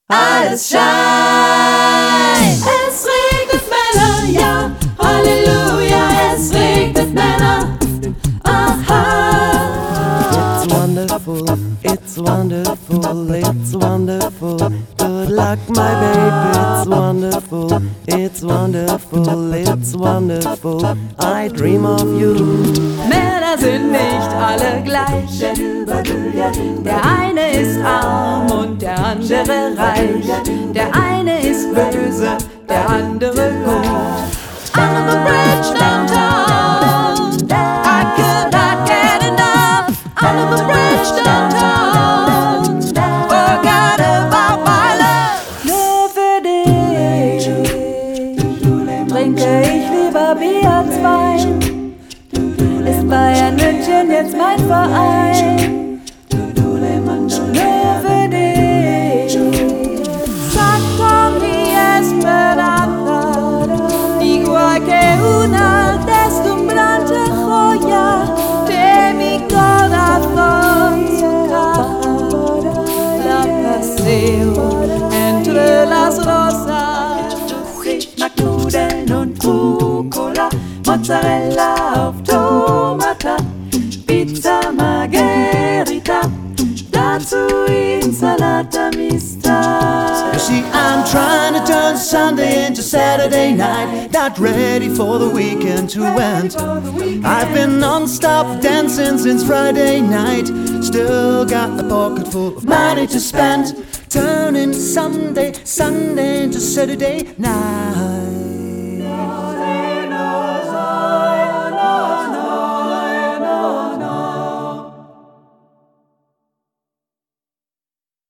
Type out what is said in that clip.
Alles scheint. Es regnet Männer, ja, Halleluja, es regnet Männer. Aha. It's wonderful, it's wonderful, it's wonderful. Good luck, my baby, it's wonderful, it's wonderful, it's wonderful. I dream of you. Männer sind nicht alle gleich. Der eine ist arm und der andere reich. Der eine ist böse, der andere gut. Under the bridge downtown, I could not get enough. Under the bridge downtown, forgot about my love. Nur für dich trinke ich lieber Bier als Wein. Ist Bayern München jetzt mein Verein? Nur für dich sagt Tommy Esperanza, igual que una deslumbrante joya de mi corazón su cara. La paseo entre las rosas. Riecht nach Nudeln und Rucola, Mozzarella auf Tomata, Pizza Margherita, dazu Insalata Mista. You see, I'm trying to turn Sunday into Saturday night, not ready for the weekend to end. I've been non-stop dancing since Friday night, still got a pocket full of money to spend, turning Sunday into Saturday night.